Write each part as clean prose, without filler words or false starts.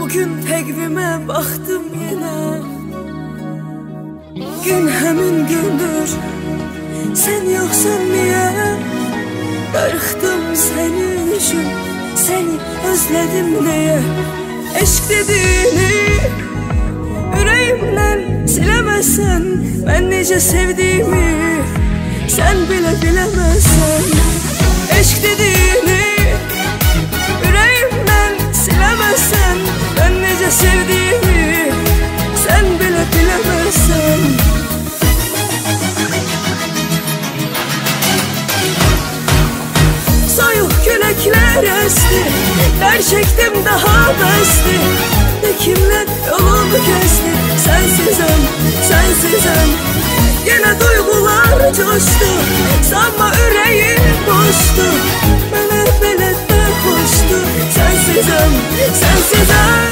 Bugün təqvimə baxdım yenə. Gün həmin gündür, sən yoxsan niyə? Darıxdım sənin üçün, səni özlədim deyə. Eşq dediyini ürəyimdən siləməsən, mən necə sevdiyimi sən belə biləməsən. Eşq dediyini ürəyimdən siləməsən, mən necə sevdiyimi sən belə biləməsən. Soyuq küləklər əsdi, dər çəkdim daha bəsdi. Kimlər yolumu kəsdi, sənsizəm, sənsizəm. Yenə duyğular coşdu, sanma ürəyim boşdu. Mənə belə də xoşdu, sənsizəm, sənsizəm.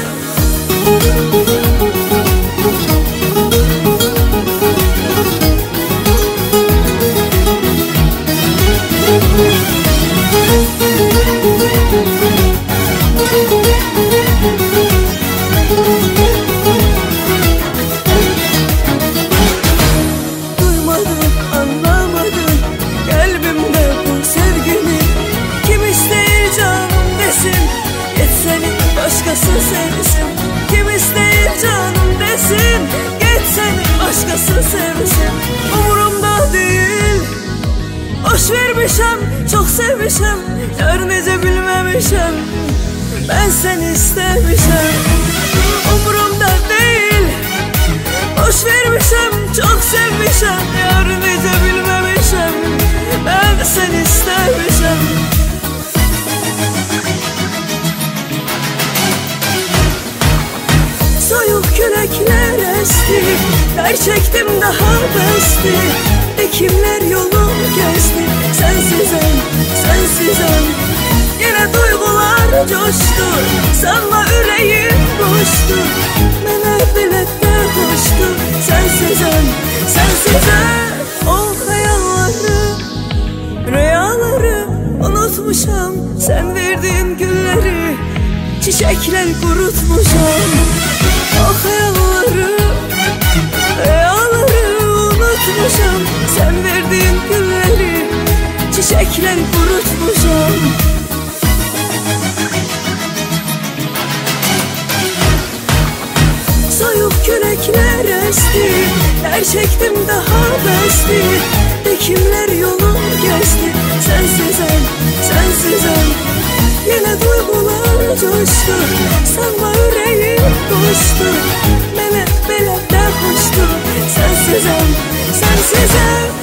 Duymadım, anlamadım kalbimde bu sevgini. Kim isteyir canım desin, git seni başkası sevsin. Kim isteyir canım desin, git seni başkası sevsin. Umurumda değil, boş vermişəm, çok sevmişəm. Yar necə bilməmişəm, ben seni istemişəm. Umurumda değil, boş vermişəm, çok sevmişəm. Yar necə bilməmişəm, ben seni istemişəm. Soyuq küləklər əsdi, dər çəkdim daha bəsdi. Kimlər yolum kəsdi, sənsizəm, sənsizəm. Yenə duyğular coşdu, sanma ürəyim boşdu. Mənə belə də xoşdu, sənsizəm, sənsizəm. O xəyalları, rüyaları unutmuşam. Sən verdin gülləri, çiçəklər qurutmuşam. O xəyalları, rüyaları unutmuşam. Sen verdin gülleri, çiçekler kurutmuşam. Soyuq küləklər əsdi, dər çəkdim daha bəsdi. Kimlər yolum kəsdi, sənsizəm, sənsizəm. Yenə duyğular coşdu, sanma ürəyim boşdu. Mənə belə də xoşdu, sənsizəm, sənsizəm.